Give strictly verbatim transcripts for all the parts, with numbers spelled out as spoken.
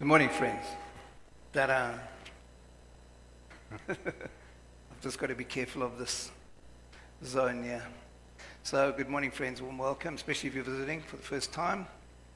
Good morning, friends. That uh, I've just got to be careful of this zone here. So, good morning, friends. Warm welcome, especially if you're visiting for the first time.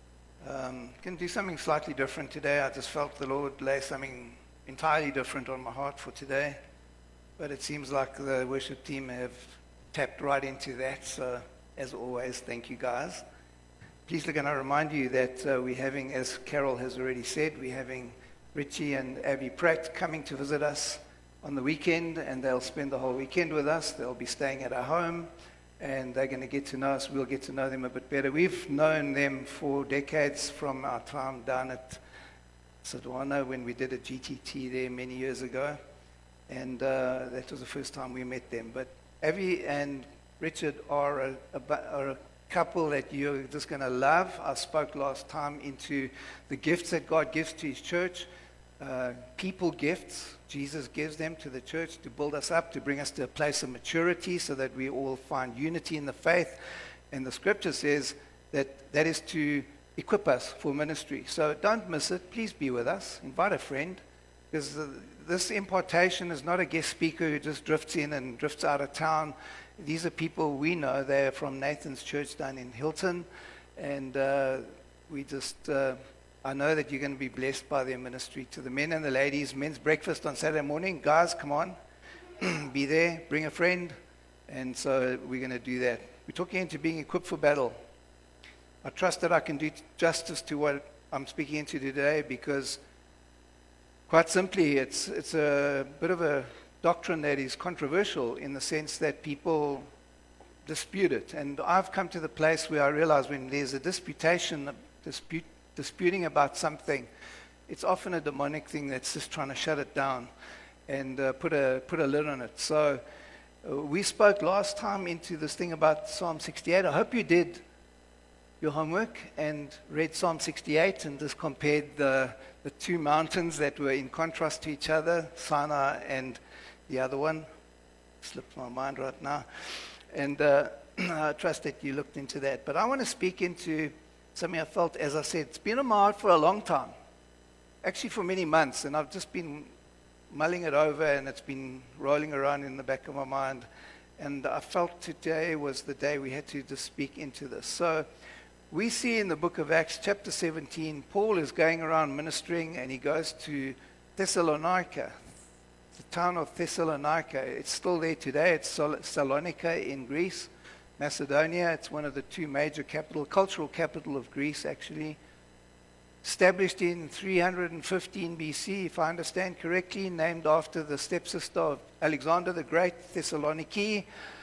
Um, going to do something slightly different today. I just felt the Lord lay something entirely different on my heart for today. But it seems like the worship team have tapped right into that. So, as always, thank you guys. Please, can I remind you that uh, we're having, as Carol has already said, we're having Richie and Abby Pratt coming to visit us on the weekend, and they'll spend the whole weekend with us. They'll be staying at our home, and they're going to get to know us. We'll get to know them a bit better. We've known them for decades from our time down at Sodwana when we did a G T T there many years ago, and uh, that was the first time we met them. But Abby and Richard are a, a, are a couple that you're just going to love. I spoke last time into the gifts that God gives to his church, uh, people gifts. Jesus gives them to the church to build us up, to bring us to a place of maturity so that we all find unity in the faith. And the scripture says that that is to equip us for ministry. So don't miss it. Please be with us. Invite a friend, because this impartation is not a guest speaker who just drifts in and drifts out of town. These are people we know. They're from Nathan's church down in Hilton, and uh, we just, uh, I know that you're going to be blessed by their ministry. To the men and the ladies, men's breakfast on Saturday morning. Guys, come on, be there, bring a friend, and so we're going to do that. We're talking into being equipped for battle. I trust that I can do justice to what I'm speaking into today, because quite simply, it's it's a bit of a doctrine that is controversial in the sense that people dispute it. And I've come to the place where I realize when there's a disputation, dispute, disputing about something, it's often a demonic thing that's just trying to shut it down and uh, put a put a lid on it. So uh, we spoke last time into this thing about Psalm sixty-eight. I hope you did your homework and read Psalm sixty-eight and just compared the the two mountains that were in contrast to each other, Sinai and the other one. Slipped my mind right now. And uh, I trust that you looked into that. But I want to speak into something I felt, as I said, it's been on my heart for a long time. Actually for many months. And I've just been mulling it over, and it's been rolling around in the back of my mind. And I felt today was the day we had to just speak into this. So we see in the book of Acts, chapter seventeen, Paul is going around ministering, and he goes to Thessalonica, the town of Thessalonica. It's still there today. It's Sol- Salonika in Greece, Macedonia. It's one of the two major capital, cultural capital of Greece, actually. Established in three hundred fifteen B C, if I understand correctly, named after the stepsister of Alexander the Great, Thessaloniki.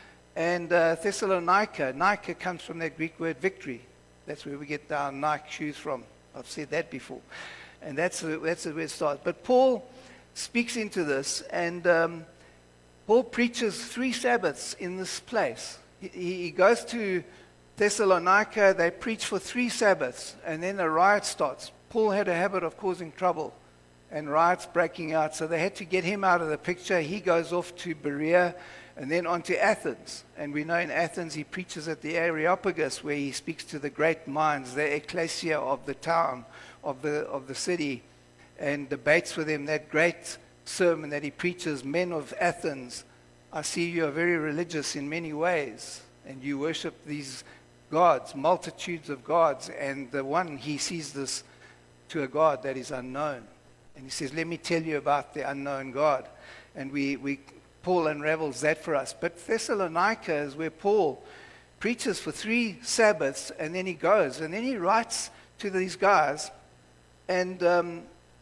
And uh, Thessalonica, Nike comes from that Greek word victory. That's where we get our Nike shoes from. I've said that before. And that's, that's where it starts. But Paul speaks into this, and um, Paul preaches three Sabbaths in this place. He, he goes to Thessalonica, they preach for three Sabbaths, and then a riot starts. Paul had a habit of causing trouble and riots breaking out, so they had to get him out of the picture. He goes off to Berea and then on to Athens. And we know in Athens he preaches at the Areopagus, where he speaks to the great minds, the ecclesia of the town, of the of the city, and debates with them that great sermon that he preaches. Men of Athens, I see you are very religious in many ways, and you worship these gods, multitudes of gods, and the one, he sees this to a God that is unknown. And he says, let me tell you about the unknown God. And we, we Paul unravels that for us. But Thessalonica is where Paul preaches for three Sabbaths, and then he goes, and then he writes to these guys, and um,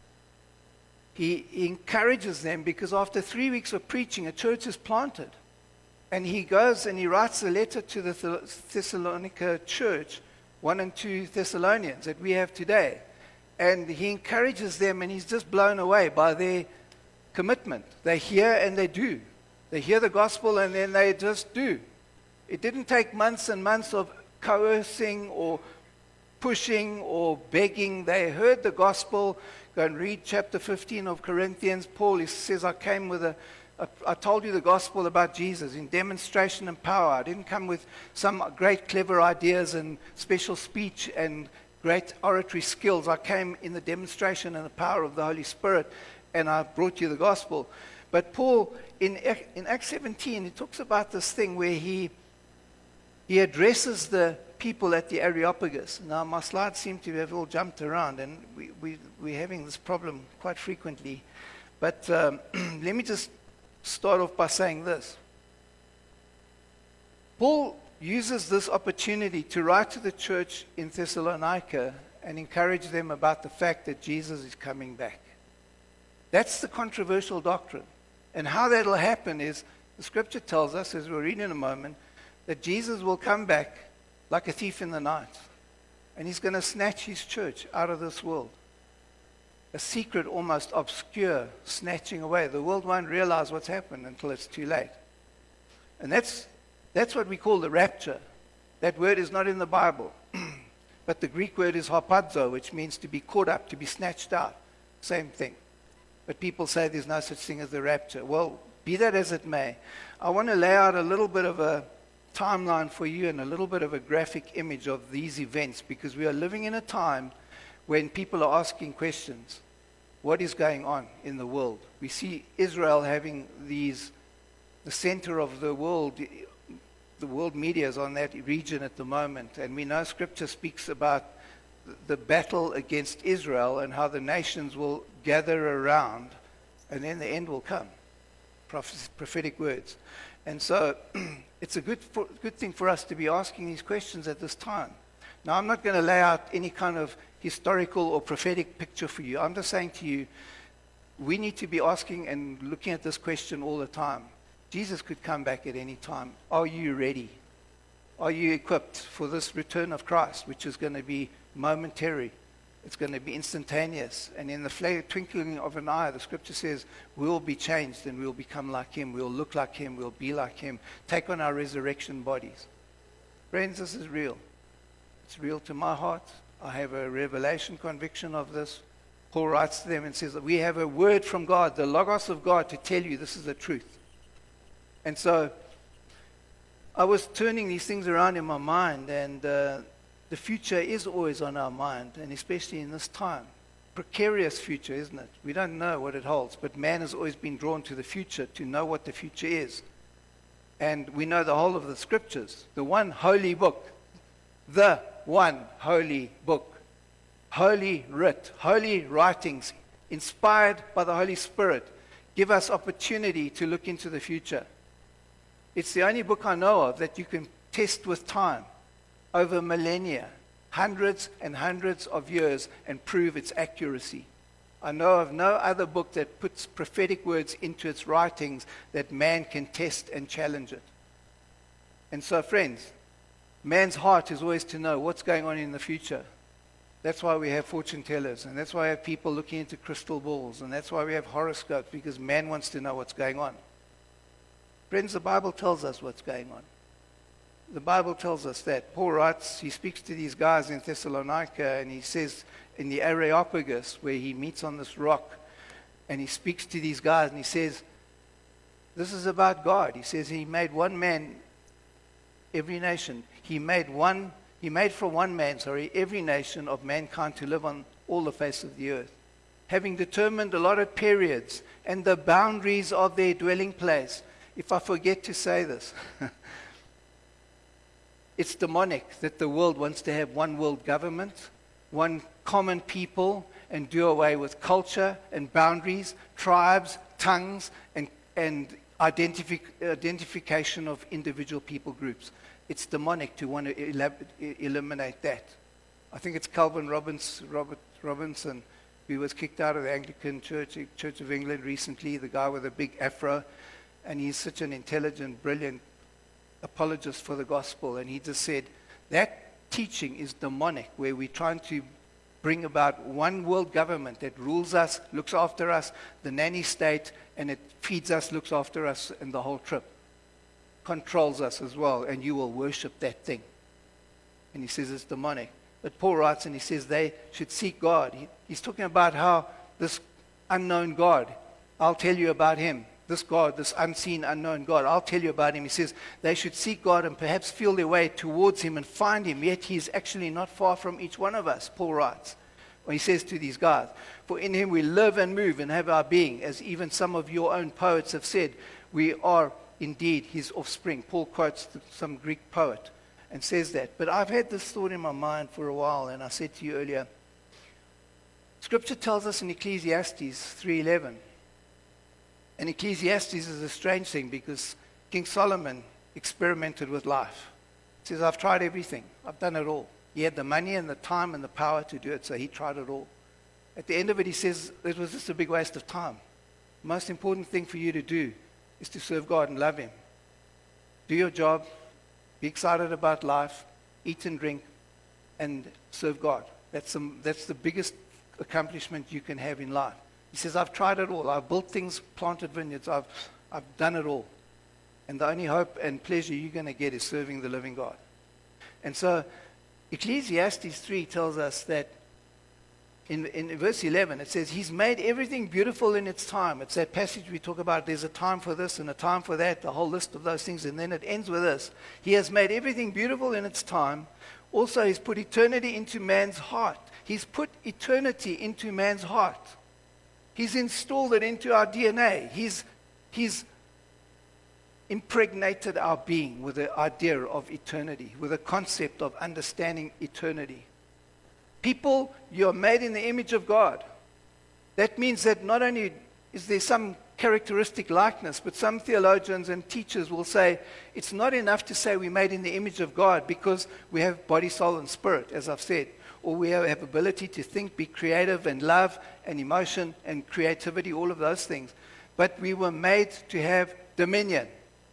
He, he encourages them, because after three weeks of preaching, a church is planted. And he goes and he writes a letter to the Thessalonica church, one and two Thessalonians that we have today. And he encourages them, and he's just blown away by their commitment. They hear and they do. They hear the gospel and then they just do. It didn't take months and months of coercing or pushing or begging. They heard the gospel. Go and read chapter fifteen of Corinthians. Paul he says, I came with a, a, I told you the gospel about Jesus in demonstration and power. I didn't come with some great clever ideas and special speech and great oratory skills. I came in the demonstration and the power of the Holy Spirit, and I brought you the gospel. But Paul, in, in Acts seventeen, he talks about this thing where he, he addresses the people at the Areopagus. Now, my slides seem to have all jumped around, and we, we, we're having this problem quite frequently. But um, let me just start off by saying this. Paul uses this opportunity to write to the church in Thessalonica and encourage them about the fact that Jesus is coming back. That's the controversial doctrine. And how that will happen is, the scripture tells us, as we'll read in a moment, that Jesus will come back like a thief in the night. And he's going to snatch his church out of this world. A secret, almost obscure snatching away. The world won't realize what's happened until it's too late. And that's That's what we call the rapture. That word is not in the Bible. But the Greek word is harpazo, which means to be caught up, to be snatched out. Same thing. But people say there's no such thing as the rapture. Well, be that as it may, I want to lay out a little bit of a timeline for you and a little bit of a graphic image of these events, because we are living in a time when people are asking questions. What is going on in the world? We see Israel having these, the center of the world. The world media is on that region at the moment, and we know Scripture speaks about the battle against Israel and how the nations will gather around, and then the end will come. Prophetic words. And so it's a good, for, good thing for us to be asking these questions at this time. Now, I'm not going to lay out any kind of historical or prophetic picture for you. I'm just saying to you, we need to be asking and looking at this question all the time. Jesus could come back at any time. Are you ready? Are you equipped for this return of Christ, which is going to be momentary? It's going to be instantaneous. And in the twinkling of an eye, the scripture says, we'll be changed and we'll become like him. We'll look like him. We'll be like him. Take on our resurrection bodies. Friends, this is real. It's real to my heart. I have a revelation conviction of this. Paul writes to them and says that we have a word from God, the Logos of God, to tell you this is the truth. And so I was turning these things around in my mind, and uh, the future is always on our mind, and especially in this time. Precarious future, isn't it? We don't know what it holds, but man has always been drawn to the future to know what the future is. And we know the whole of the scriptures, the one holy book, the one holy book, holy writ, holy writings, inspired by the Holy Spirit, give us opportunity to look into the future. It's the only book I know of that you can test with time over millennia, hundreds and hundreds of years, and prove its accuracy. I know of no other book that puts prophetic words into its writings that man can test and challenge it. And so, friends, man's heart is always to know what's going on in the future. That's why we have fortune tellers, and that's why we have people looking into crystal balls, and that's why we have horoscopes, because man wants to know what's going on. Friends, the Bible tells us what's going on. The Bible tells us that. Paul writes, he speaks to these guys in Thessalonica, and he says in the Areopagus, where he meets on this rock, and he speaks to these guys, and he says, this is about God. He says he made one man, every nation. He made one, he made for one man, sorry, every nation of mankind to live on all the face of the earth, having determined allotted periods and the boundaries of their dwelling place. If I forget to say this, it's demonic that the world wants to have one world government, one common people, and do away with culture and boundaries, tribes, tongues, and, and identific, identification of individual people groups. It's demonic to want to elab- eliminate that. I think it's Calvin Robbins, Robert Robinson, who was kicked out of the Anglican Church, Church of England recently, the guy with a big afro. And he's such an intelligent, brilliant apologist for the gospel. And he just said, that teaching is demonic, where we're trying to bring about one world government that rules us, looks after us, the nanny state, and it feeds us, looks after us, and the whole trip. Controls us as well, and you will worship that thing. And he says it's demonic. But Paul writes, and he says they should seek God. He, he's talking about how this unknown God, I'll tell you about him. this God, this unseen, unknown God. I'll tell you about him. He says they should seek God and perhaps feel their way towards him and find him, yet he is actually not far from each one of us, Paul writes. When he says to these guys, for in him we live and move and have our being, as even some of your own poets have said, we are indeed his offspring. Paul quotes some Greek poet and says that. But I've had this thought in my mind for a while, and I said to you earlier, Scripture tells us in Ecclesiastes three eleven, and Ecclesiastes is a strange thing because King Solomon experimented with life. He says, I've tried everything. I've done it all. He had the money and the time and the power to do it, so he tried it all. At the end of it, he says, it was just a big waste of time. The most important thing for you to do is to serve God and love him. Do your job, be excited about life, eat and drink, and serve God. That's, some, that's the biggest accomplishment you can have in life. He says, I've tried it all. I've built things, planted vineyards. I've, I've done it all. And the only hope and pleasure you're going to get is serving the living God. And so Ecclesiastes three tells us that in, in verse eleven, it says, he's made everything beautiful in its time. It's that passage we talk about. There's a time for this and a time for that, the whole list of those things. And then it ends with this. He has made everything beautiful in its time. Also, he's put eternity into man's heart. He's put eternity into man's heart. He's installed it into our D N A. He's, he's impregnated our being with the idea of eternity, with a concept of understanding eternity. People, you're made in the image of God. That means that not only is there some characteristic likeness, but some theologians and teachers will say it's not enough to say we're made in the image of God because we have body, soul, and spirit, as I've said, or we have, have ability to think, be creative, and love, and emotion, and creativity, all of those things. But we were made to have dominion.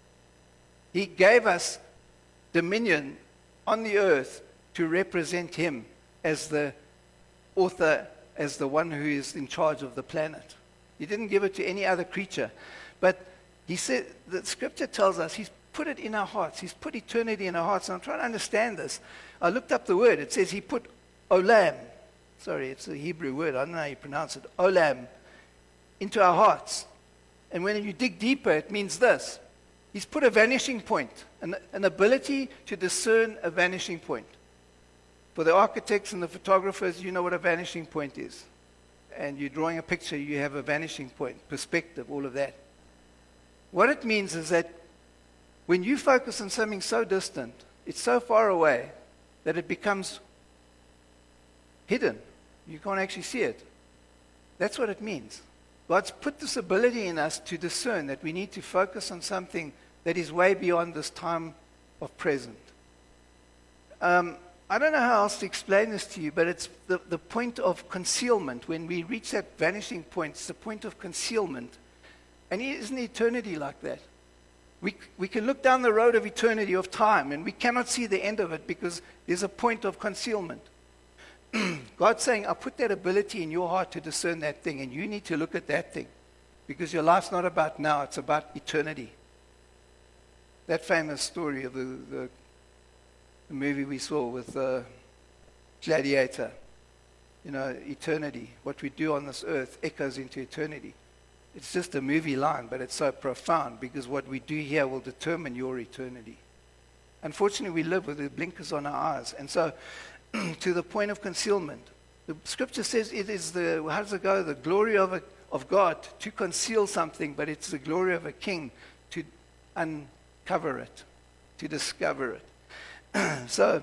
He gave us dominion on the earth to represent him as the author, as the one who is in charge of the planet. He didn't give it to any other creature. But he said, the scripture tells us he's put it in our hearts. He's put eternity in our hearts. And I'm trying to understand this. I looked up the word. It says he put olam. Sorry, it's a Hebrew word. I don't know how you pronounce it. Olam. Into our hearts. And when you dig deeper, it means this. He's put a vanishing point, an, an ability to discern a vanishing point. For the architects and the photographers, you know what a vanishing point is. And you're drawing a picture, you have a vanishing point, perspective, all of that. What it means is that when you focus on something so distant, it's so far away that it becomes hidden. You can't actually see it. That's what it means. God's put this ability in us to discern that we need to focus on something that is way beyond this time of present. Um, I don't know how else to explain this to you, but it's the, the point of concealment. When we reach that vanishing point, it's the point of concealment. And isn't eternity like that? We, we can look down the road of eternity, of time, and we cannot see the end of it because there's a point of concealment. God's saying, I put that ability in your heart to discern that thing, and you need to look at that thing because your life's not about now, it's about eternity. That famous story of the, the, the movie we saw with uh, Gladiator, you know, eternity, what we do on this earth echoes into eternity. It's just a movie line, but it's so profound because what we do here will determine your eternity. Unfortunately, we live with the blinkers on our eyes, and so to the point of concealment. The scripture says it is the, how does it go? The glory of, a, of God to conceal something, but it's the glory of a king to uncover it, to discover it. So,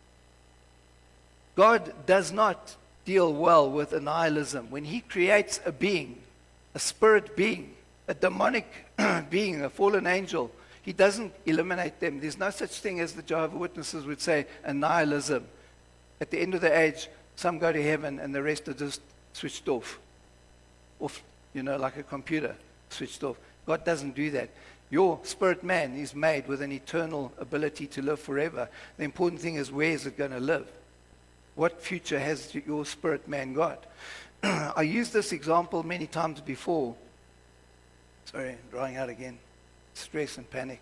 God does not deal well with annihilism. When he creates a being, a spirit being, a demonic being, a fallen angel, he doesn't eliminate them. There's no such thing as the Jehovah's Witnesses would say, annihilism. At the end of the age, some go to heaven and the rest are just switched off. Off, you know, like a computer, switched off. God doesn't do that. Your spirit man is made with an eternal ability to live forever. The important thing is, where is it going to live? What future has your spirit man got? I used this example many times before. Sorry, I'm drawing out again. Stress and panic.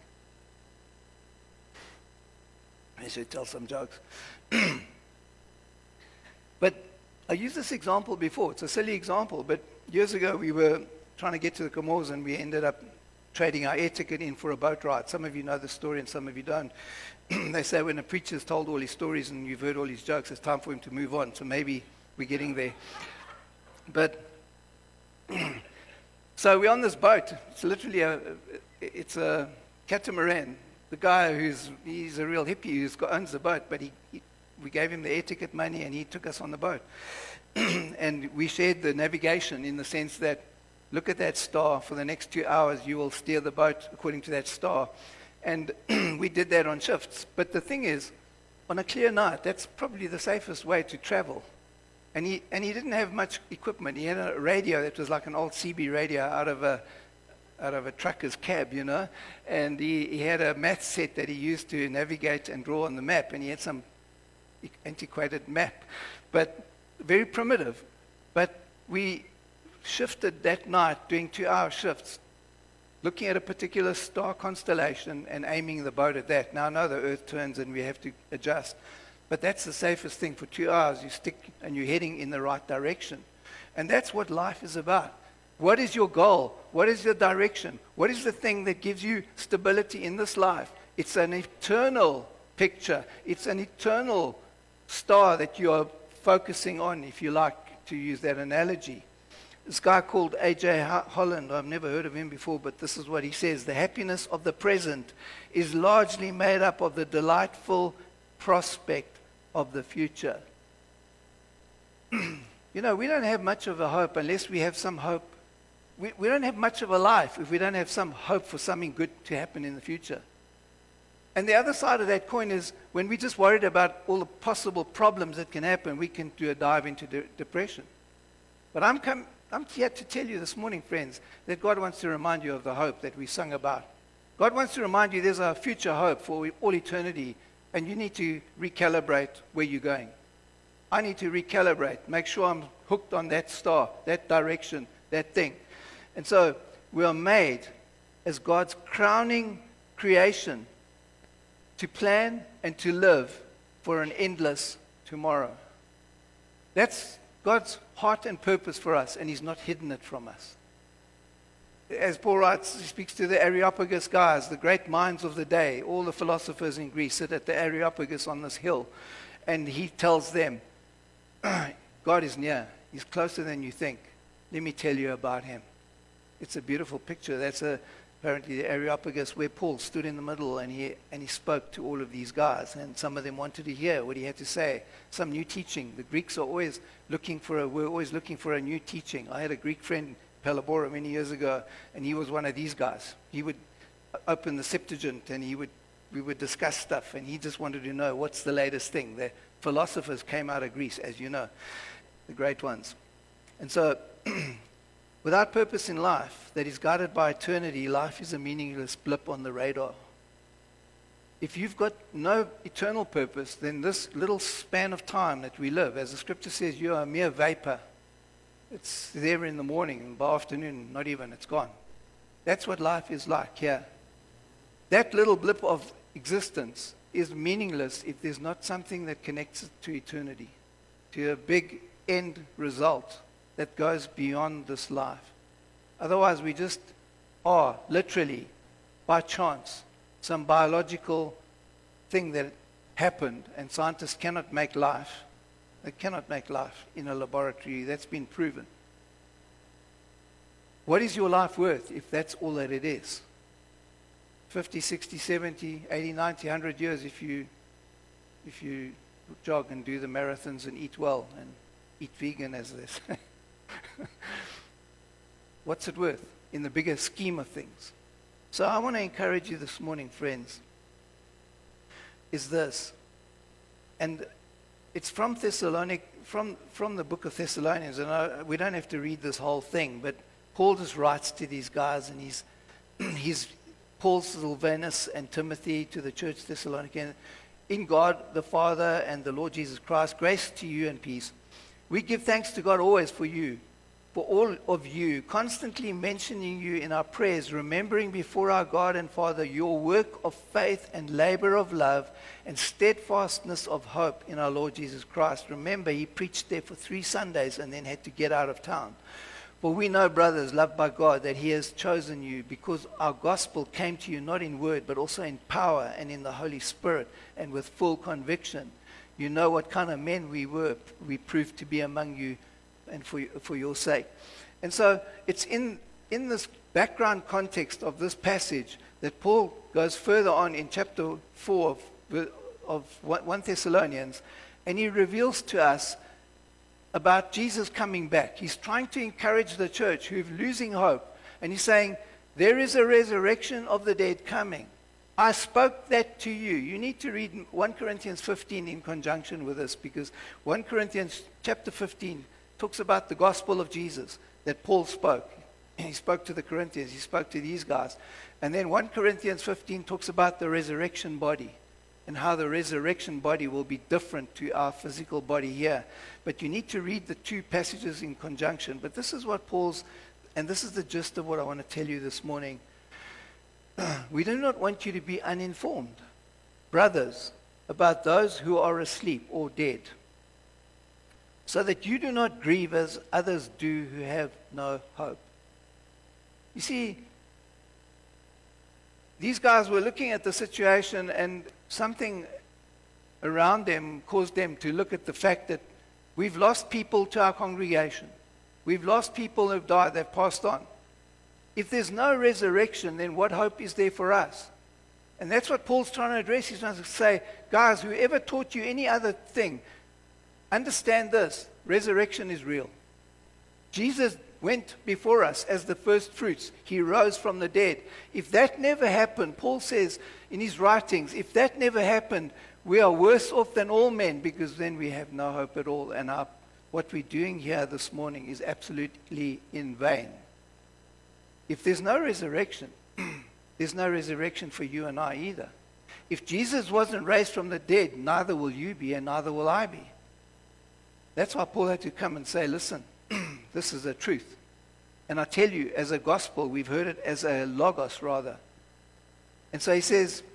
I should tell some jokes. But I used this example before. It's a silly example, but years ago we were trying to get to the Comores, and we ended up trading our air ticket in for a boat ride. Some of you know the story and some of you don't. They say when a preacher's told all his stories and you've heard all his jokes, it's time for him to move on. So maybe we're getting there. But so we're on this boat. It's literally a, it's a catamaran. The guy who's, he's a real hippie who's got, owns the boat, but he, he, we gave him the air ticket money and he took us on the boat. And we shared the navigation in the sense that, look at that star. For the next two hours, you will steer the boat according to that star. And we did that on shifts. But the thing is, on a clear night, that's probably the safest way to travel. And he, and he didn't have much equipment. He had a radio that was like an old C B radio out of a, out of a trucker's cab, you know. And he, he had a math set that he used to navigate and draw on the map. And he had some antiquated map. But very primitive. But we shifted that night, doing two-hour shifts, looking at a particular star constellation and aiming the boat at that. Now I know the Earth turns and we have to adjust, but that's the safest thing. For two hours, you stick and you're heading in the right direction. And that's what life is about. What is your goal? What is your direction? What is the thing that gives you stability in this life? It's an eternal picture. It's an eternal star that you are focusing on, if you like to use that analogy. This guy called A J Holland, I've never heard of him before, but this is what he says. The happiness of the present is largely made up of the delightful prospect of the future. You know, we don't have much of a hope unless we have some hope. We, we don't have much of a life if we don't have some hope for something good to happen in the future. And the other side of that coin is when we're just worried about all the possible problems that can happen, we can do a dive into de- depression. But I'm come, I'm here to tell you this morning, friends, that God wants to remind you of the hope that we sung about. God wants to remind you there's a future hope for all eternity, and you need to recalibrate where you're going. I need to recalibrate, make sure I'm hooked on that star, that direction, that thing. And so we are made as God's crowning creation to plan and to live for an endless tomorrow. That's God's heart and purpose for us, and He's not hidden it from us. As Paul writes, he speaks to the Areopagus guys, the great minds of the day. All the philosophers in Greece sit at the Areopagus on this hill, and he tells them, God is near. He's closer than you think. Let me tell you about Him. It's a beautiful picture. That's a, apparently the Areopagus where Paul stood in the middle, and he and he spoke to all of these guys, and some of them wanted to hear what he had to say, some new teaching. The Greeks are always looking for a, we're always looking for a new teaching. I had a Greek friend, Palabora, many years ago, and he was one of these guys. He would open the Septuagint, and he would we would discuss stuff, and he just wanted to know what's the latest thing. The philosophers came out of Greece, as you know, the great ones. And so, without purpose in life that is guided by eternity, life is a meaningless blip on the radar. If you've got no eternal purpose, then this little span of time that we live, as the scripture says, you are a mere vapor. It's there in the morning, and by afternoon, not even, it's gone. That's what life is like here. That little blip of existence is meaningless if there's not something that connects it to eternity, to a big end result that goes beyond this life. Otherwise, we just are, literally, by chance, some biological thing that happened, and scientists cannot make life. They cannot make life in a laboratory. That's been proven. What is your life worth if that's all that it is? fifty, sixty, seventy, eighty, ninety, one hundred years if you, if you jog and do the marathons and eat well and eat vegan, as they say. What's it worth in the bigger scheme of things? So I want to encourage you this morning, friends, is this. And it's from Thessalonic, from, from the book of Thessalonians, and I, we don't have to read this whole thing, but Paul just writes to these guys, and he's, he's Paul, Silvanus, and Timothy to the church Thessalonican. In God the Father and the Lord Jesus Christ, grace to you and peace. We give thanks to God always for you, for all of you, constantly mentioning you in our prayers, remembering before our God and Father your work of faith and labor of love and steadfastness of hope in our Lord Jesus Christ. Remember, he preached there for three Sundays and then had to get out of town. For we know, brothers, loved by God, that he has chosen you, because our gospel came to you not in word, but also in power and in the Holy Spirit, and with full conviction. You know what kind of men we were, we proved to be among you, and for, for your sake. And so it's in, in this background context of this passage that Paul goes further on in chapter four of, of First Thessalonians, and he reveals to us about Jesus coming back. He's trying to encourage the church who's losing hope. And he's saying, there is a resurrection of the dead coming. I spoke that to you. You need to read First Corinthians fifteen in conjunction with this, because First Corinthians chapter fifteen talks about the gospel of Jesus that Paul spoke. He spoke to the Corinthians. He spoke to these guys. And then First Corinthians fifteen talks about the resurrection body, and how the resurrection body will be different to our physical body here. But you need to read the two passages in conjunction. But this is what Paul's, and this is the gist of what I want to tell you this morning. We do not want you to be uninformed, brothers, about those who are asleep or dead, so that you do not grieve as others do who have no hope. You see, these guys were looking at the situation, and something around them caused them to look at the fact that we've lost people to our congregation. We've lost people who've died, they've passed on. If there's no resurrection, then what hope is there for us? And that's what Paul's trying to address. He's trying to say, guys, whoever taught you any other thing, understand this, resurrection is real. Jesus went before us as the first fruits. He rose from the dead. If that never happened, Paul says in his writings, if that never happened, we are worse off than all men, because then we have no hope at all. And our, what we're doing here this morning is absolutely in vain. If there's no resurrection, there's no resurrection for you and I either. If Jesus wasn't raised from the dead, neither will you be and neither will I be. That's why Paul had to come and say, listen, this is the truth. And I tell you, as a gospel, we've heard it as a logos rather. And so he says,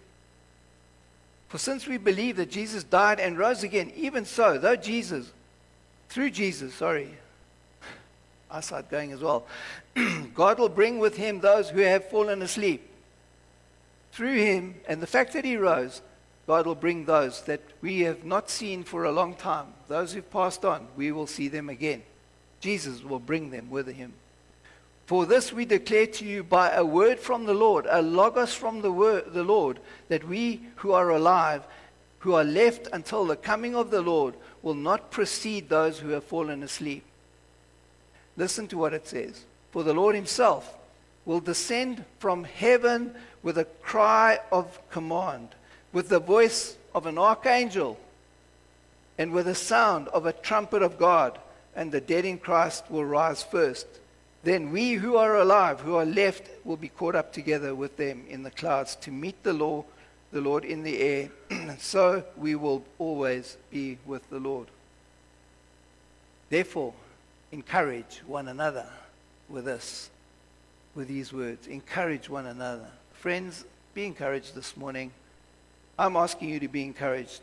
for since we believe that Jesus died and rose again, even so, though Jesus, through Jesus, sorry, eyesight going as well, God will bring with him those who have fallen asleep. Through him, and the fact that he rose, God will bring those that we have not seen for a long time. Those who've passed on, we will see them again. Jesus will bring them with him. For this we declare to you by a word from the Lord, a logos from the, word, the Lord, that we who are alive, who are left until the coming of the Lord, will not precede those who have fallen asleep. Listen to what it says. For the Lord himself will descend from heaven with a cry of command, with the voice of an archangel, and with the sound of a trumpet of God, and the dead in Christ will rise first. Then we who are alive, who are left, will be caught up together with them in the clouds to meet the Lord, the Lord in the air. So we will always be with the Lord. Therefore, encourage one another with this, with these words. Encourage one another. Friends, be encouraged this morning. I'm asking you to be encouraged.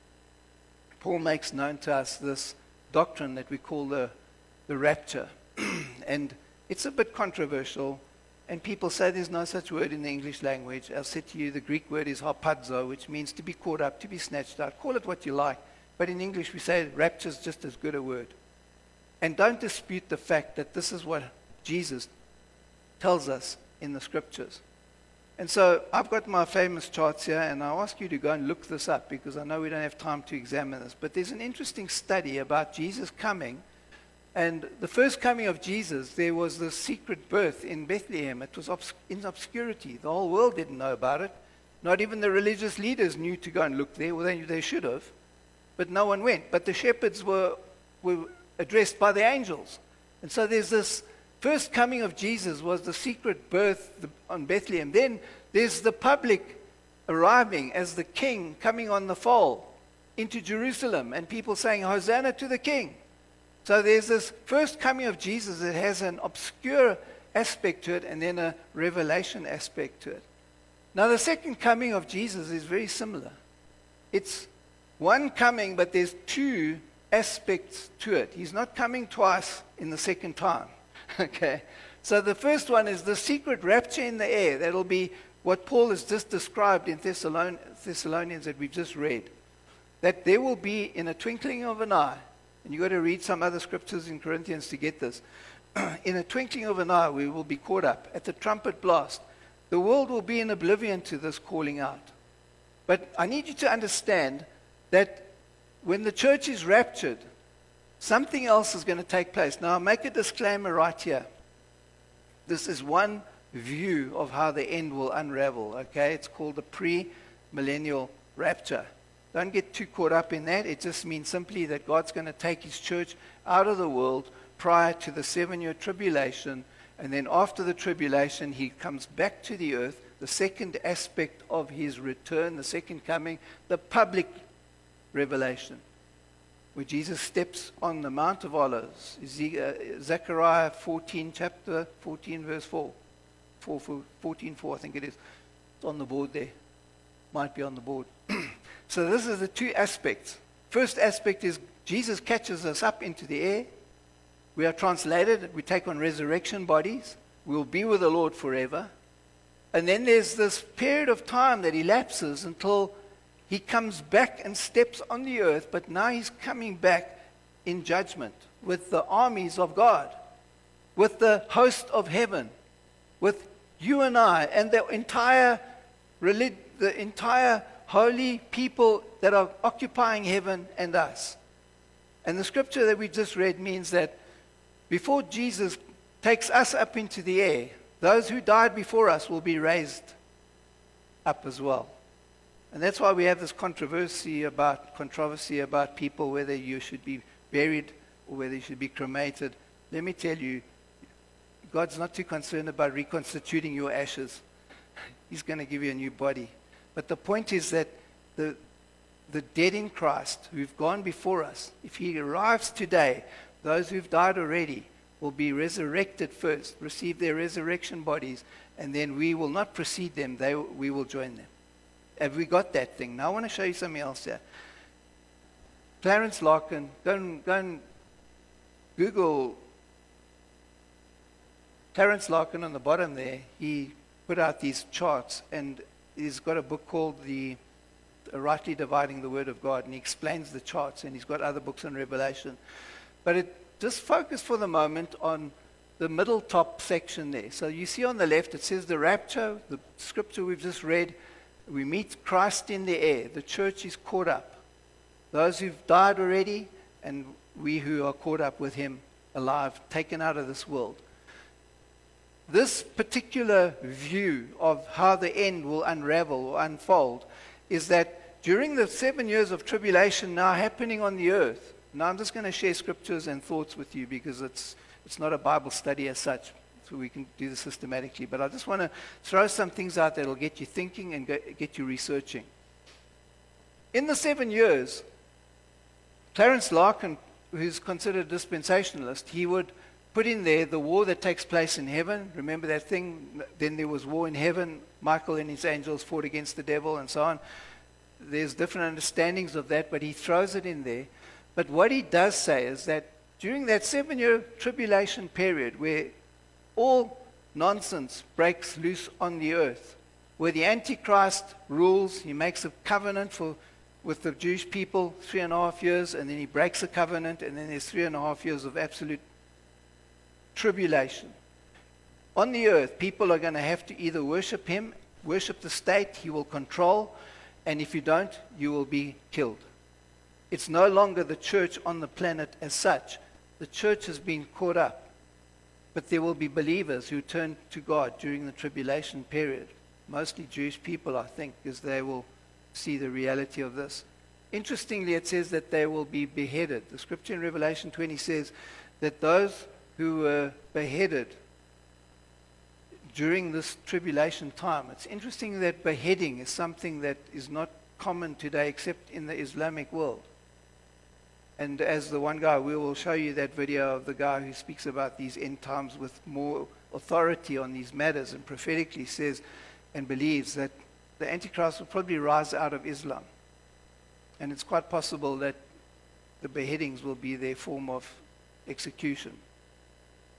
Paul makes known to us this doctrine that we call the, the rapture. And it's a bit controversial, and people say there's no such word in the English language. I'll say to you, the Greek word is harpazo, which means to be caught up, to be snatched out. Call it what you like. But in English we say rapture is just as good a word. And don't dispute the fact that this is what Jesus tells us in the scriptures. And so I've got my famous charts here, and I'll ask you to go and look this up, because I know we don't have time to examine this. But there's an interesting study about Jesus coming. And the first coming of Jesus, there was the secret birth in Bethlehem. It was obs- in obscurity. The whole world didn't know about it. Not even the religious leaders knew to go and look there. Well, they, they should have. But no one went. But the shepherds were, were addressed by the angels. And so there's this first coming of Jesus was the secret birth on Bethlehem. Then there's the public arriving as the king coming on the foal into Jerusalem, and people saying, Hosanna to the king. So there's this first coming of Jesus that has an obscure aspect to it and then a revelation aspect to it. Now the second coming of Jesus is very similar. It's one coming, but there's two aspects to it. He's not coming twice in the second time. Okay. So the first one is the secret rapture in the air. That'll be what Paul has just described in Thessalon- Thessalonians that we've just read. That there will be in a twinkling of an eye, and you've got to read some other scriptures in Corinthians to get this. In a twinkling of an eye, we will be caught up at the trumpet blast. The world will be in oblivion to this calling out. But I need you to understand that when the church is raptured, something else is going to take place. Now, I'll make a disclaimer right here. This is one view of how the end will unravel, okay? It's called the pre-millennial rapture. Don't get too caught up in that. It just means simply that God's going to take his church out of the world prior to the seven-year tribulation, and then after the tribulation, he comes back to the earth. The second aspect of his return, the second coming, the public revelation, where Jesus steps on the Mount of Olives. Zechariah fourteen, chapter fourteen, verse four. fourteen four, I think it is. It's on the board there. Might be on the board. So this is the two aspects. First aspect is Jesus catches us up into the air. We are translated. We take on resurrection bodies. We will be with the Lord forever. And then there's this period of time that elapses until he comes back and steps on the earth, but now he's coming back in judgment with the armies of God, with the host of heaven, with you and I, and the entire relig- the entire holy people that are occupying heaven and us. And the scripture that we just read means that before Jesus takes us up into the air, those who died before us will be raised up as well. And that's why we have this controversy about controversy about people, whether you should be buried or whether you should be cremated. Let me tell you, God's not too concerned about reconstituting your ashes. He's going to give you a new body. But the point is that the the dead in Christ who've gone before us, if he arrives today, those who've died already will be resurrected first, receive their resurrection bodies, and then we will not precede them, they, we will join them. Have we got that thing? Now I want to show you something else here. Clarence Larkin, go and, go and Google Clarence Larkin on the bottom there. He put out these charts, and he's got a book called the Rightly Dividing the Word of God, and he explains the charts, and he's got other books on Revelation. But it just focus for the moment on the middle top section there. So you see on the left, it says the rapture, the scripture we've just read, we meet Christ in the air. The church is caught up. Those who've died already, and we who are caught up with him alive, taken out of this world. This particular view of how the end will unravel or unfold is that during the seven years of tribulation now happening on the earth, now I'm just going to share scriptures and thoughts with you because it's it's not a Bible study as such, so we can do this systematically. But I just want to throw some things out that will get you thinking and get you researching. In the seven years, Clarence Larkin, who's considered a dispensationalist, he would put in there the war that takes place in heaven. Remember that thing? Then there was war in heaven. Michael and his angels fought against the devil and so on. There's different understandings of that, but he throws it in there. But what he does say is that during that seven-year tribulation period where all nonsense breaks loose on the earth, where the Antichrist rules, he makes a covenant for with the Jewish people, three and a half years, and then he breaks the covenant, and then there's three and a half years of absolute tribulation. On the earth, people are going to have to either worship him, worship the state, he will control, and if you don't, you will be killed. It's no longer the church on the planet as such. The church has been caught up. But there will be believers who turn to God during the tribulation period. Mostly Jewish people, I think, because they will see the reality of this. Interestingly, it says that they will be beheaded. The scripture in Revelation twenty says that those who were beheaded during this tribulation time. It's interesting that beheading is something that is not common today except in the Islamic world. And as the one guy, we will show you that video of the guy who speaks about these end times with more authority on these matters and prophetically says and believes that the Antichrist will probably rise out of Islam. And it's quite possible that the beheadings will be their form of execution.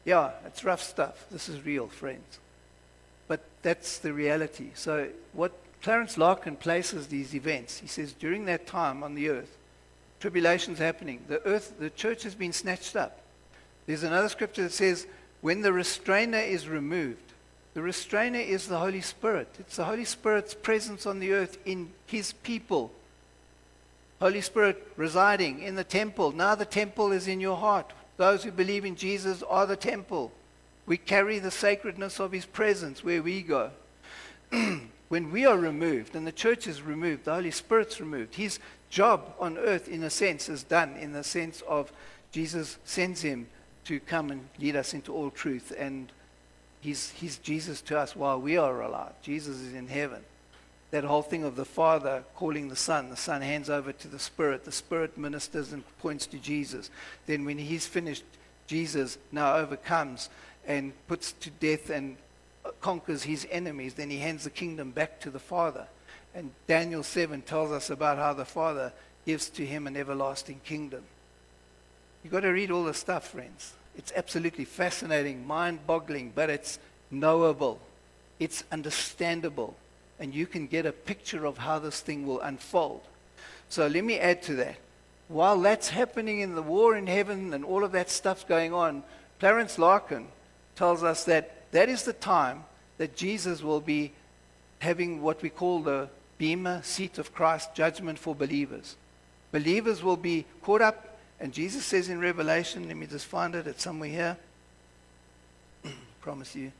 Yeah, it's rough stuff. This is real, friends. But that's the reality. So what Clarence Larkin places these events, he says, during that time on the earth, tribulation's happening. The earth, the church has been snatched up. There's another scripture that says, when the restrainer is removed, the restrainer is the Holy Spirit. It's the Holy Spirit's presence on the earth in his people. Holy Spirit residing in the temple. Now the temple is in your heart. Those who believe in Jesus are the temple. We carry the sacredness of his presence where we go. When we are removed, and the church is removed, the Holy Spirit's removed, his job on earth, in a sense, is done, in the sense of Jesus sends him to come and lead us into all truth. And he's, he's Jesus to us while we are alive. Jesus is in heaven. That whole thing of the Father calling the Son, the Son hands over to the Spirit, the Spirit ministers and points to Jesus. Then when he's finished, Jesus now overcomes and puts to death and conquers his enemies. Then he hands the kingdom back to the Father. And Daniel seven tells us about how the Father gives to him an everlasting kingdom. You've got to read all the stuff, friends. It's absolutely fascinating, mind-boggling, but it's knowable. It's understandable. And you can get a picture of how this thing will unfold. So let me add to that. While that's happening in the war in heaven and all of that stuff's going on, Clarence Larkin tells us that that is the time that Jesus will be having what we call the Bema seat of Christ, judgment for believers. Believers will be caught up, and Jesus says in Revelation, let me just find it, it's somewhere here. Promise you.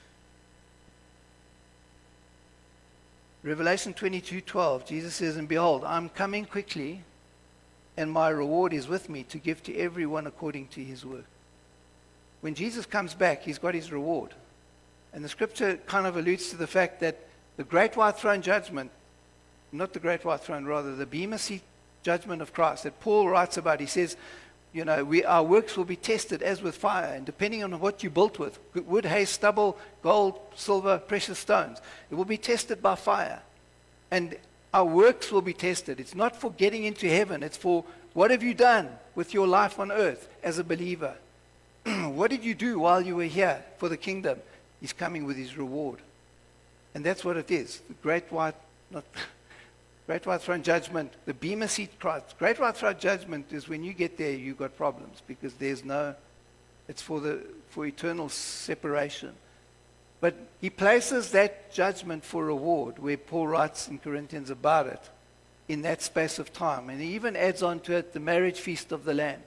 Revelation twenty-two twelve, Jesus says, and behold, I'm coming quickly, and my reward is with me to give to everyone according to his work. When Jesus comes back, he's got his reward. And the scripture kind of alludes to the fact that the great white throne judgment, not the great white throne, rather the Bema seat judgment of Christ that Paul writes about, he says, you know, we, our works will be tested as with fire, and depending on what you built with, wood, hay, stubble, gold, silver, precious stones, it will be tested by fire. And our works will be tested. It's not for getting into heaven. It's for what have you done with your life on earth as a believer? What did you do while you were here for the kingdom? He's coming with his reward. And that's what it is. The great white, not great white throne judgment, the Bema seat Christ. Great white throne judgment is when you get there, you've got problems because there's no, it's for the for eternal separation. But he places that judgment for reward, where Paul writes in Corinthians about it, in that space of time. And he even adds on to it the marriage feast of the Lamb,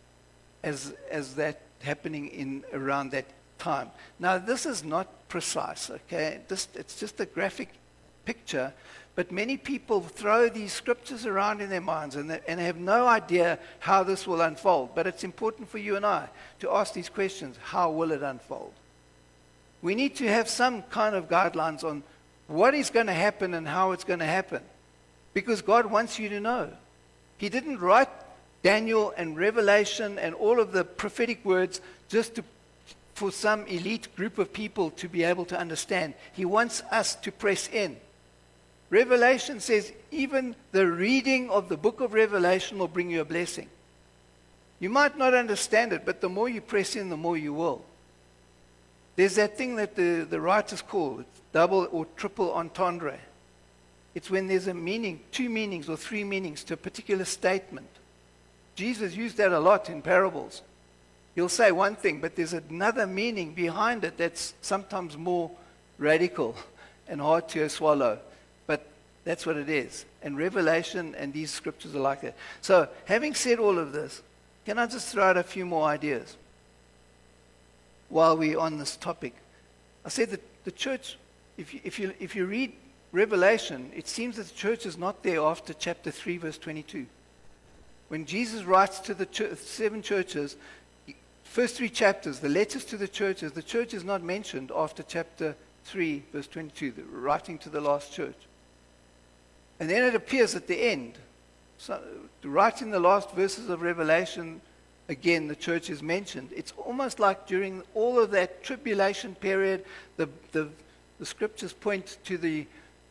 as as that happening in around that time. Now, this is not precise, okay? This, it's just a graphic picture, but many people throw these scriptures around in their minds and, they, and have no idea how this will unfold. But it's important for you and I to ask these questions. How will it unfold? We need to have some kind of guidelines on what is going to happen and how it's going to happen, because God wants you to know. He didn't write Daniel and Revelation and all of the prophetic words just to for some elite group of people to be able to understand. He wants us to press in. Revelation says even the reading of the book of Revelation will bring you a blessing. You might not understand it, but the more you press in, the more you will. There's that thing that the, the writers call it's double or triple entendre. It's when there's a meaning, two meanings or three meanings to a particular statement. Jesus used that a lot in parables. He'll say one thing, but there's another meaning behind it that's sometimes more radical and hard to swallow. But that's what it is. And Revelation and these scriptures are like that. So, having said all of this, can I just throw out a few more ideas while we're on this topic? I said that the church, if you, if you, if you read Revelation, it seems that the church is not there after chapter three, verse twenty-two. When Jesus writes to the church, seven churches, first three chapters, the letters to the churches, the church is not mentioned after chapter three, verse twenty-two, the writing to the last church. And then it appears at the end. So, right in the last verses of Revelation, again, the church is mentioned. It's almost like during all of that tribulation period, the, the, the scriptures point to the,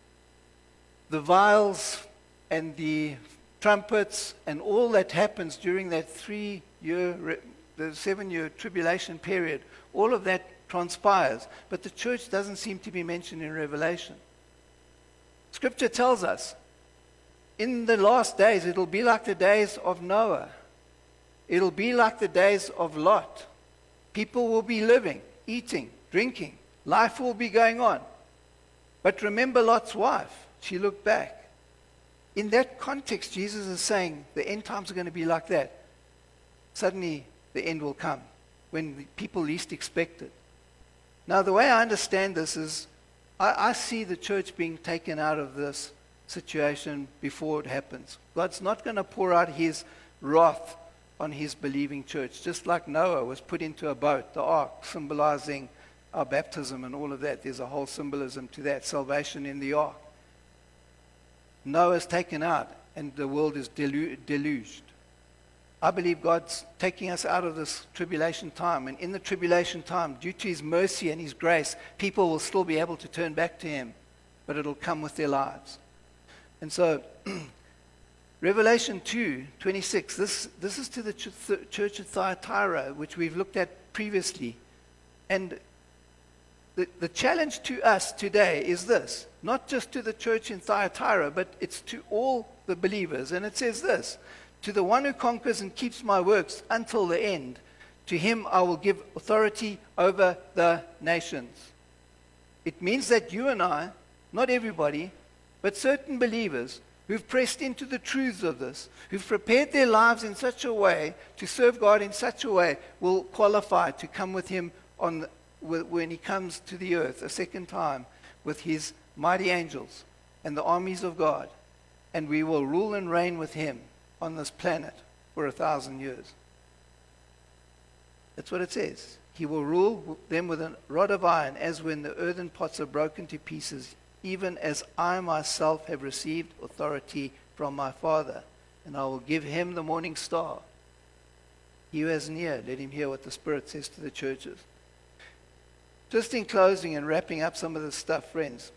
the vials and the trumpets and all that happens during that three-year re- the seven-year tribulation period, all of that transpires. But the church doesn't seem to be mentioned in Revelation. Scripture tells us, in the last days, it'll be like the days of Noah. It'll be like the days of Lot. People will be living, eating, drinking. Life will be going on. But remember Lot's wife. She looked back. In that context, Jesus is saying the end times are going to be like that. Suddenly, the end will come when the people least expect it. Now, the way I understand this is I, I see the church being taken out of this situation before it happens. God's not going to pour out his wrath on his believing church, just like Noah was put into a boat, the ark, symbolizing our baptism and all of that. There's a whole symbolism to that, salvation in the ark. Noah's taken out, and the world is delu- deluged. I believe God's taking us out of this tribulation time, and in the tribulation time, due to his mercy and his grace, people will still be able to turn back to him, but it'll come with their lives. And so, Revelation two twenty-six, this, this is to the ch- th- church at Thyatira, which we've looked at previously. And the, the challenge to us today is this, not just to the church in Thyatira, but it's to all the believers. And it says this, to the one who conquers and keeps my works until the end, to him I will give authority over the nations. It means that you and I, not everybody, but certain believers who've pressed into the truths of this, who've prepared their lives in such a way to serve God in such a way, will qualify to come with him on the, when he comes to the earth a second time with his mighty angels and the armies of God, and we will rule and reign with him on this planet for a thousand years. That's what it says. He will rule them with a rod of iron, as when the earthen pots are broken to pieces, even as I myself have received authority from my Father, and I will give him the morning star. He who has an ear, let him hear what the Spirit says to the churches. Just in closing and wrapping up some of this stuff, friends,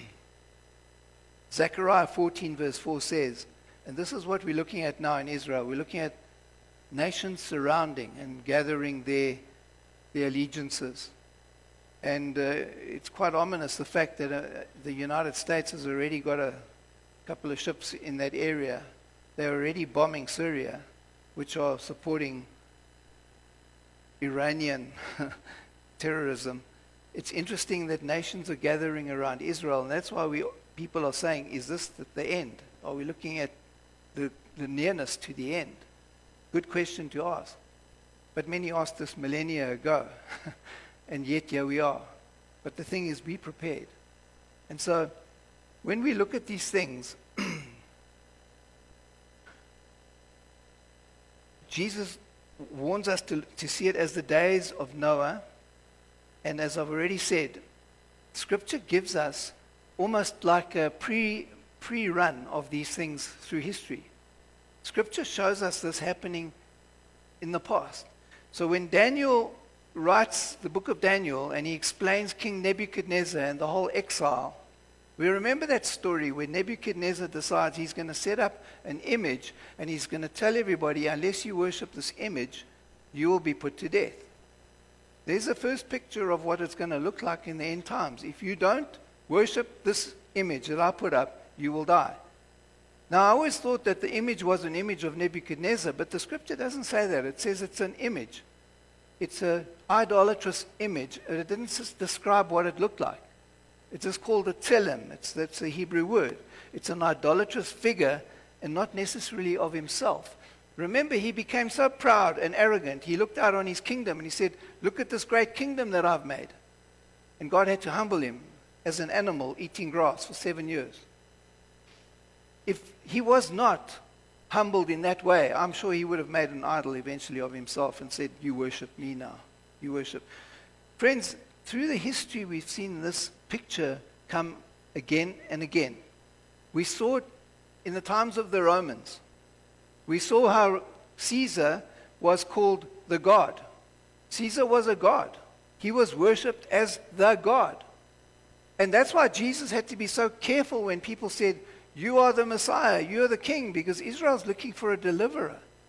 Zechariah fourteen verse four says, and this is what we're looking at now in Israel, we're looking at nations surrounding and gathering their, their allegiances. And uh, it's quite ominous, the fact that uh, the United States has already got a couple of ships in that area. They're already bombing Syria, which are supporting Iranian terrorism. It's interesting that nations are gathering around Israel, and that's why we people are saying, is this the, the end? Are we looking at the, the nearness to the end? Good question to ask. But many asked this millennia ago. And yet here we are. But the thing is, be prepared. And so, when we look at these things, Jesus warns us to, to see it as the days of Noah. And as I've already said, Scripture gives us almost like a pre, pre-run of these things through history. Scripture shows us this happening in the past. So when Daniel writes the book of Daniel and he explains King Nebuchadnezzar and the whole exile, we remember that story where Nebuchadnezzar decides he's going to set up an image and he's going to tell everybody, unless you worship this image, you will be put to death. There's the first picture of what it's going to look like in the end times. If you don't worship this image that I put up, you will die. Now, I always thought that the image was an image of Nebuchadnezzar, but the scripture doesn't say that. It says it's an image. It's an idolatrous image. It didn't just describe what it looked like. It's just called a tselem. It's, that's a Hebrew word. It's an idolatrous figure and not necessarily of himself. Remember, he became so proud and arrogant. He looked out on his kingdom and he said, look at this great kingdom that I've made. And God had to humble him as an animal eating grass for seven years. If he was not humbled in that way, I'm sure he would have made an idol eventually of himself and said, you worship me now. You worship. Friends, through the history we've seen this picture come again and again. We saw it in the times of the Romans. We saw how Caesar was called the god. Caesar was a god. He was worshipped as the god. And that's why Jesus had to be so careful when people said, you are the Messiah, you are the king, because Israel's looking for a deliverer.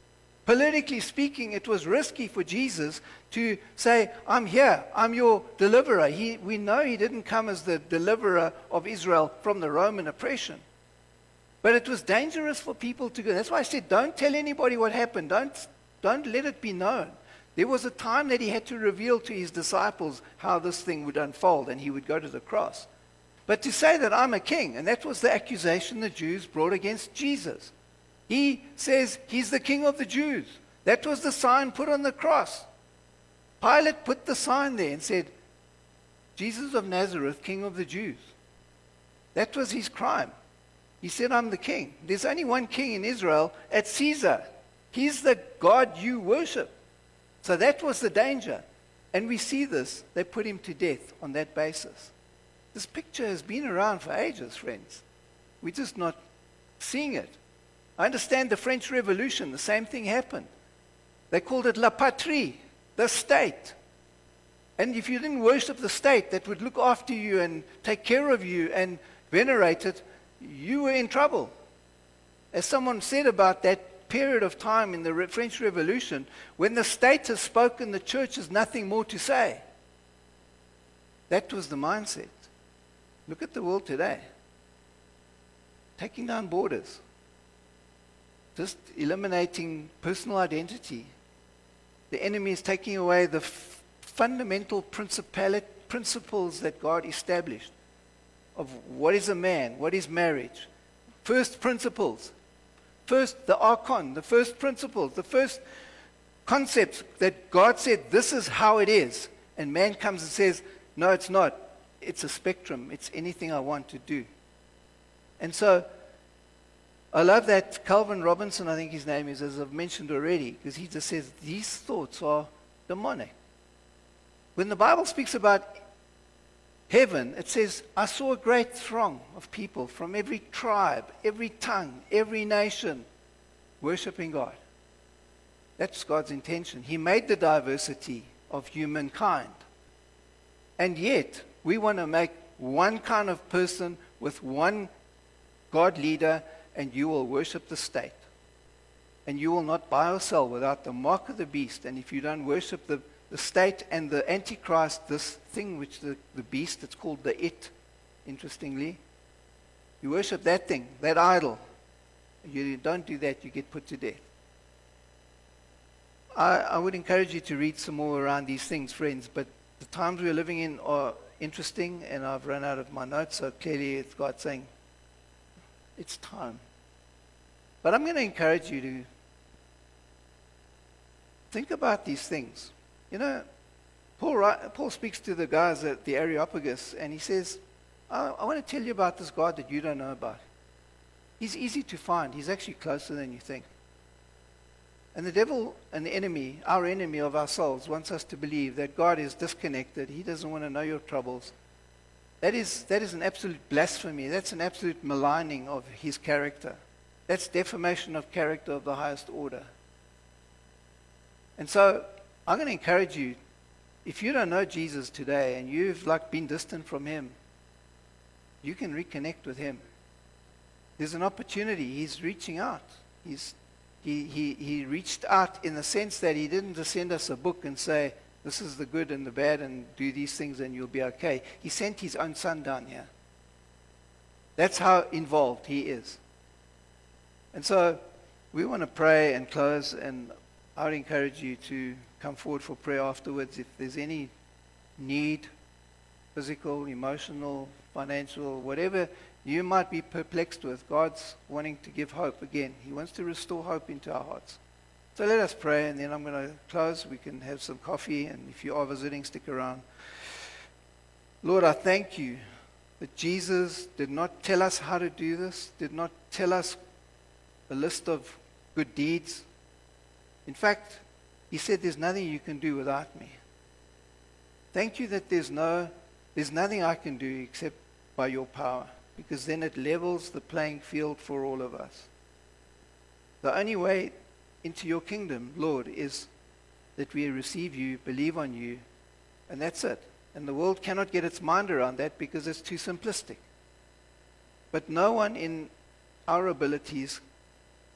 Politically speaking, it was risky for Jesus to say, I'm here, I'm your deliverer. He, we know he didn't come as the deliverer of Israel from the Roman oppression. But it was dangerous for people to go. That's why I said, don't tell anybody what happened. Don't, don't let it be known. There was a time that he had to reveal to his disciples how this thing would unfold, and he would go to the cross. But to say that I'm a king, and that was the accusation the Jews brought against Jesus. He says he's the king of the Jews. That was the sign put on the cross. Pilate put the sign there and said, Jesus of Nazareth, king of the Jews. That was his crime. He said, I'm the king. There's only one king in Israel, at Caesar. He's the God you worship. So that was the danger. And we see this. They put him to death on that basis. This picture has been around for ages, friends. We're just not seeing it. I understand the French Revolution, the same thing happened. They called it la patrie, the state. And if you didn't worship the state that would look after you and take care of you and venerate it, you were in trouble. As someone said about that period of time in the Re- French Revolution, when the state has spoken, the church has nothing more to say. That was the mindset. Look at the world today. Taking down borders. Just eliminating personal identity. The enemy is taking away the f- fundamental principali- principles that God established of what is a man, what is marriage. First principles. First, the archon, the first principles, the first concepts that God said, this is how it is. And man comes and says, no, it's not. It's a spectrum. It's anything I want to do. And so, I love that Calvin Robinson, I think his name is, as I've mentioned already, because he just says these thoughts are demonic. When the Bible speaks about heaven, it says, I saw a great throng of people from every tribe, every tongue, every nation, worshiping God. That's God's intention. He made the diversity of humankind. And yet, we want to make one kind of person with one God leader, and you will worship the state. And you will not buy or sell without the mark of the beast. And if you don't worship the, the state and the Antichrist, this thing which the, the beast, it's called the it, interestingly. You worship that thing, that idol. You don't do that, you get put to death. I, I would encourage you to read some more around these things, friends. But the times we're living in are interesting, and I've run out of my notes, so clearly it's God saying, it's time. But I'm going to encourage you to think about these things. You know, Paul, Paul speaks to the guys at the Areopagus, and he says, I, I want to tell you about this God that you don't know about. He's easy to find. He's actually closer than you think. And the devil and the enemy, our enemy of our souls, wants us to believe that God is disconnected. He doesn't want to know your troubles. That is, that is an absolute blasphemy. That's an absolute maligning of his character. That's defamation of character of the highest order. And so I'm going to encourage you, if you don't know Jesus today and you've like been distant from him, you can reconnect with him. There's an opportunity. He's reaching out. He's, he, he, he reached out in the sense that he didn't just send us a book and say, this is the good and the bad, and do these things and you'll be okay. He sent his own son down here. That's how involved he is. And so we want to pray and close, and I would encourage you to come forward for prayer afterwards. If there's any need, physical, emotional, financial, whatever you might be perplexed with, God's wanting to give hope again. He wants to restore hope into our hearts. So let us pray, and then I'm going to close. We can have some coffee, and if you are visiting, stick around. Lord, I thank you that Jesus did not tell us how to do this, did not tell us a list of good deeds. In fact, he said there's nothing you can do without me. Thank you that there's no, there's nothing I can do except by your power, because then it levels the playing field for all of us. The only way into your kingdom, Lord, is that we receive you, believe on you, and that's it. And the world cannot get its mind around that because it's too simplistic. But no one in our abilities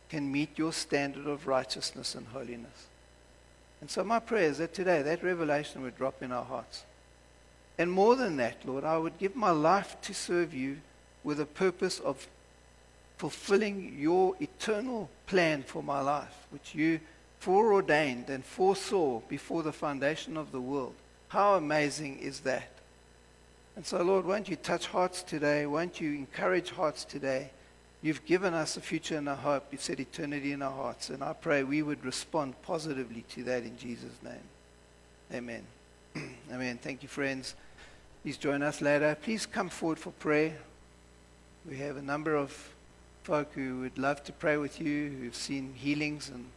can meet your standard of righteousness and holiness. And so my prayer is that today that revelation would drop in our hearts. And more than that, Lord, I would give my life to serve you with a purpose of fulfilling your eternal plan for my life, which you foreordained and foresaw before the foundation of the world. How amazing is that? And so, Lord, won't you touch hearts today? Won't you encourage hearts today? You've given us a future and a hope. You've set eternity in our hearts. And I pray we would respond positively to that in Jesus' name. Amen. Amen. Thank you, friends. Please join us later. Please come forward for prayer. We have a number of folk who would love to pray with you, who've seen healings and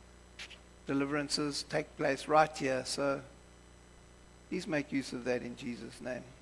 deliverances take place right here. So please make use of that in Jesus' name.